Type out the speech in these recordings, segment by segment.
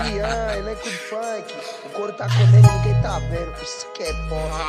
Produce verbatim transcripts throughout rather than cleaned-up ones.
Rian, elenco de funk. O couro tá comendo, ninguém tá vendo. Isso que é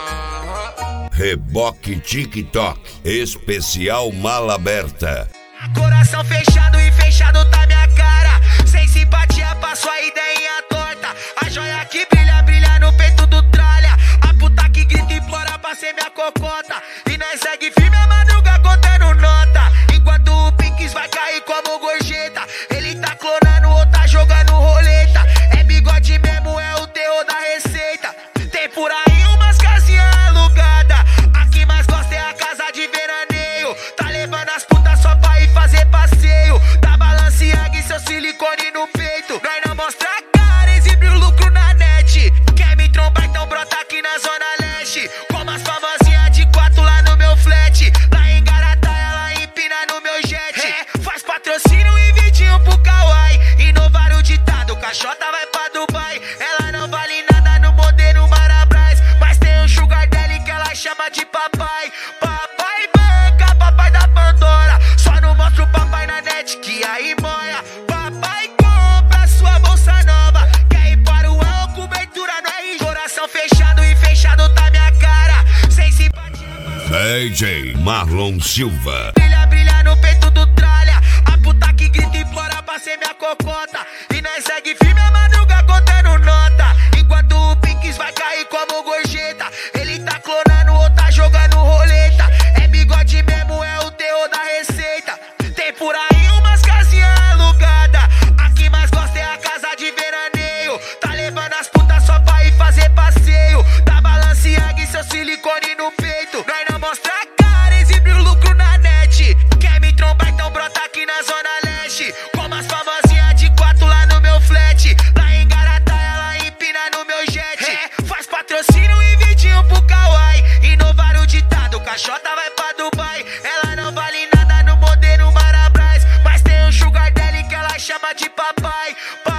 bom. Reboque TikTok, especial Mala Aberta. Coração fechado e fechado tá minha cara. Sem simpatia pra sua ideinha torta. A joia que brilha, brilha no peito do tralha. A puta que grita e implora pra ser minha cocota. E nós segue firme a madruga contando nota. Enquanto o Pinks vai cair como gorjeta. Ele tá clonando ou tá jogando roleta. É bigode mesmo, é o terror da receita. Tem por aí umas casinhas alugadas. A que mais gosta é a casa de veraneio. Tá levando as putas só pra ir fazer passeio. Tá Balenciaga e seu silicone no peito. Nós não mostra a cara, exibe o lucro na net. Quer me trombar, então brota aqui na zona leste. Como as famosinhas de quatro lá no meu flat. Lá em Garataia, lá em Pina no meu jet. É, faz patrocínio e vidinho pro Kawaii. Inovar o ditado, caixota vai pra Dubai. Ela não vale nada no modelo Marabras. Mas tem um sugar daddy que ela chama de papai. Papai banca, papai da Pandora. Só não mostra o papai na net que aí moia. Papai compra sua bolsa nova. Quer ir para o ar, cobertura no R. Coração fechado e fechado tá minha cara. Sem simpatia. D J Marlon Silva. Brilha, brilha no peito do tralha. A puta que grita e implora pra ser minha cocota. E nós segue firme a madruga contando nota. Enquanto o Pinks vai cair como gorjeta. Ele tá clonando ou tá jogando roleta. É bigode mesmo, é o terror da receita. Tem por aí umas casinhas alugadas. A que mais gosta é a casa de veraneio. Tá levando as putas só pra ir fazer passeio. Tá Balenciaga e seu silicone no peito. Nós não mostra a cara, exibe o lucro na net. Quer me trombar, então brota aqui na zona leste. Como as famosinhas de quatro lá no meu flat. Lá em Garataia, lá em Pina no meu jet. É, faz patrocínio e vidinho pro Kawaii. Inovar o ditado, caixota vai pra Dubai. Ela não vale nada no modelo Marabras. Mas tem um sugar daddy que ela chama de papai.